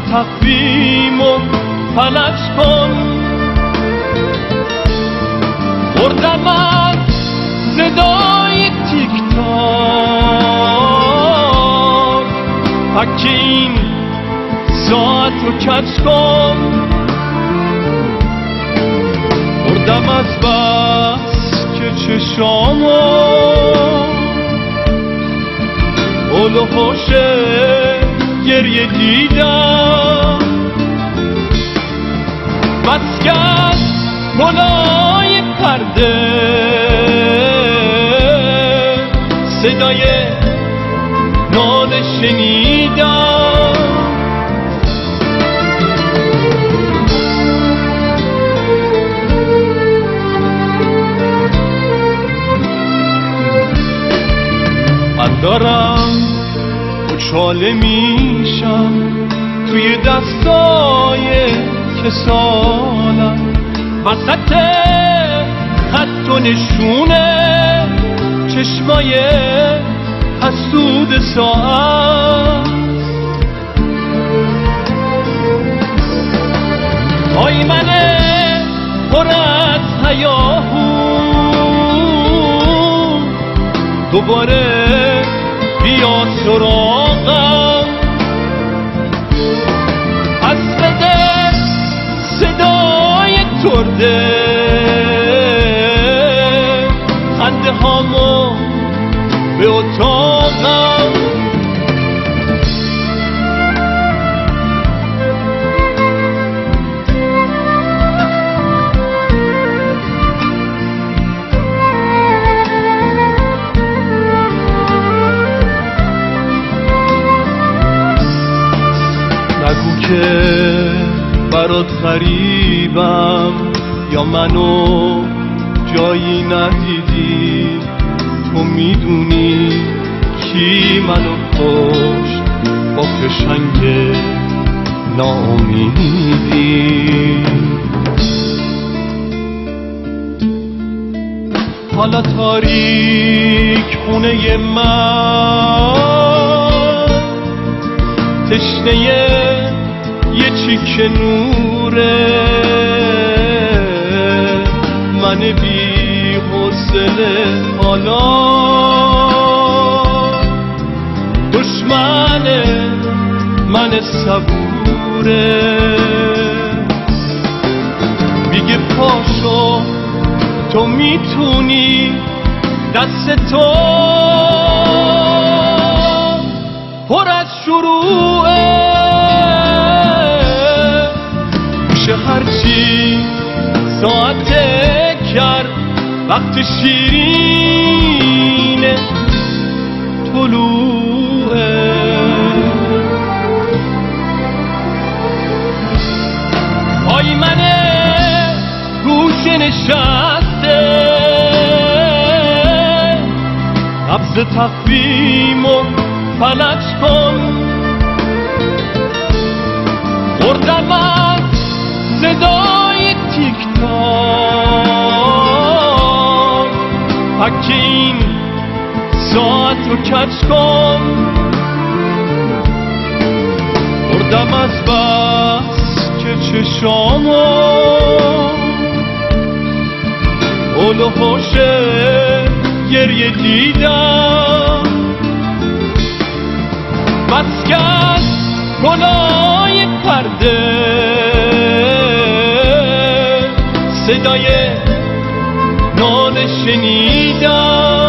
تقویمو فلج کن. خوردم از صدای تیک تاک، پک این ساعت رو کج کن. خوردم از بس که چشامو حول و حوش گریه دیدم. بس که از بالای پرده صدای ناله شنیدم. من دارم چاله میشم توی دستای کسالم، وسط خط و نشونه چشمای حسود ساعت. آی من پر از هیاهو دوباره بیا سراغم. از صدای ترده خنده هامو به اتاقم. نگو که برات غریبم یا منو جایی ندیدی. تو میدونی کی منو کشت با فشنگ ناامیدی. حالا تاریک خونه من تشنه یه چیک نوره. من بی حوصله حالا دشمن من صبوره. میگه پاشو تو میتونی، دست تو پر از شروعه. میشه هرچی ساعت کرد وقت شیرین طلوعه. آی من گوش نشسته قبض تقویمو فلج کن. خوردم از صدای تیک تاک، پک این ساعت رو کج کن. خوردم از بس که چشامو حول و حوش گریه دیدم. بس که از بالای پرده صدای ناله شنیدم.